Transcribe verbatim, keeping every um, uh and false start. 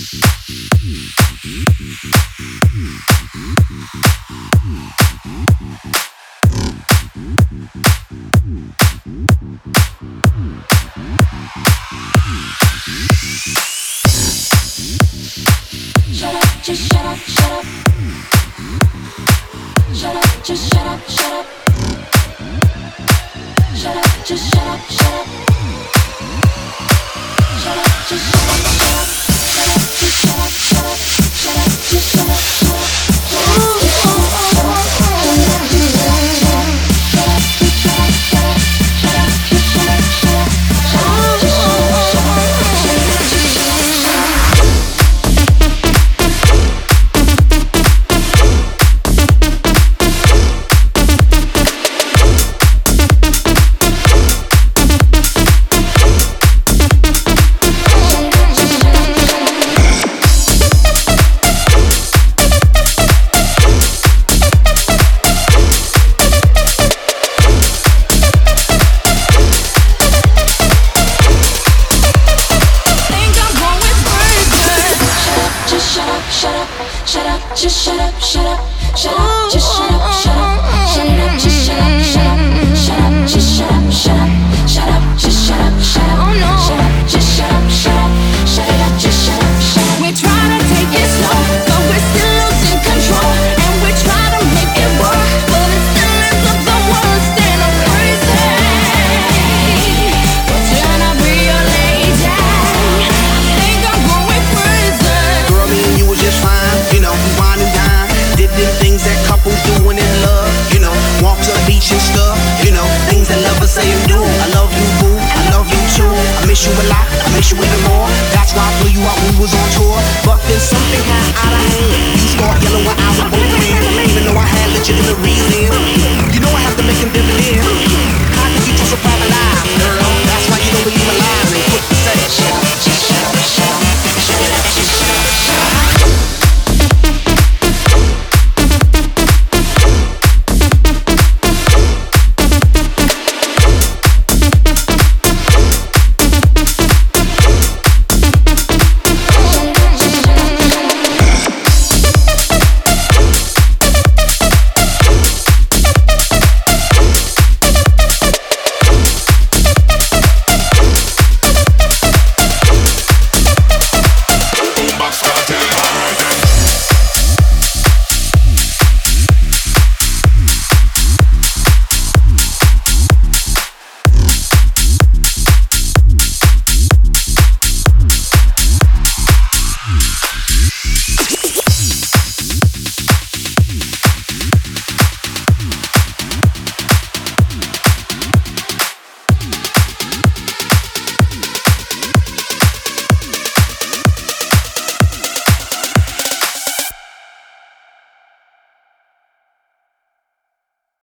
Shut up, just shut up, shut up. Shut up, just shut up, shut up. Shut up, just shut up, shut up. Shut up, just shut up, shut up. Shut up, just shut up, shut up. Shut up, just shut up, shut up. Shut up, just shut up, shut up. Shut up, just shut up, shut up. Shut up, just shut up, shut up. Shut up, just shut up, shut up. Shut up, just shut up, shut up. Shut up, just shut up, shut up. Shut up, just shut up, shut up, shut up, shut up, shut up, just shut up.